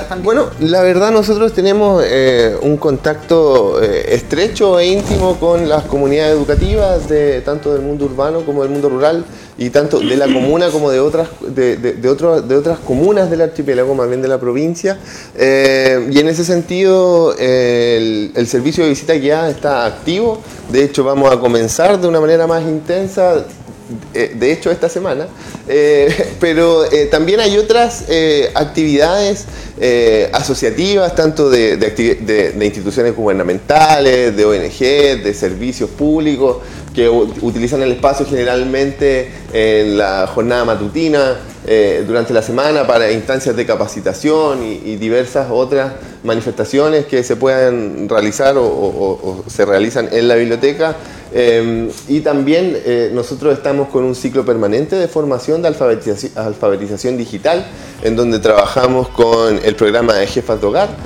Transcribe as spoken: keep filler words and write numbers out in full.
participar también? Bueno, la verdad nosotros tenemos eh, un contacto eh, estrecho e íntimo con las comunidades educativas, de, tanto del mundo urbano como del mundo rural, y tanto de la comuna como de otras, de, de, de otro, de otras comunas del archipiélago, más bien de la provincia. Eh, y en ese sentido, eh, el, el servicio de visita guiada está activo. De hecho, vamos a comenzar de una manera más intensa, de hecho esta semana, eh, pero eh, también hay otras eh, actividades eh, asociativas, tanto de, de, de, de instituciones gubernamentales, de O N G, de servicios públicos, que utilizan el espacio generalmente en la jornada matutina, eh, durante la semana, para instancias de capacitación y, y diversas otras manifestaciones que se puedan realizar o, o, o se realizan en la biblioteca. Eh, y también eh, nosotros estamos con un ciclo permanente de formación de alfabetización, alfabetización digital, en donde trabajamos con el programa de Jefas de Hogar,